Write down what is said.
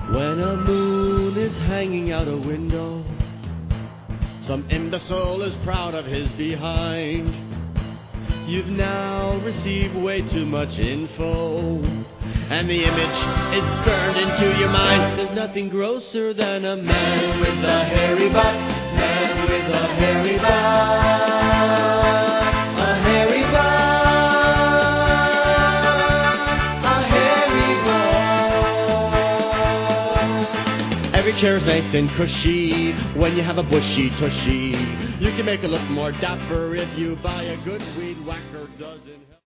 When a moon is hanging out a window, some imbecile is proud of his behind. You've now received way too much info, and the image is burned into your mind. There's nothing grosser than a man with a hairy butt, man with a hairy butt. A hairy butt, a hairy butt. Every chair's nice and cushy when you have a bushy tushy. You can make it look more dapper if you buy a good weed whacker dozen.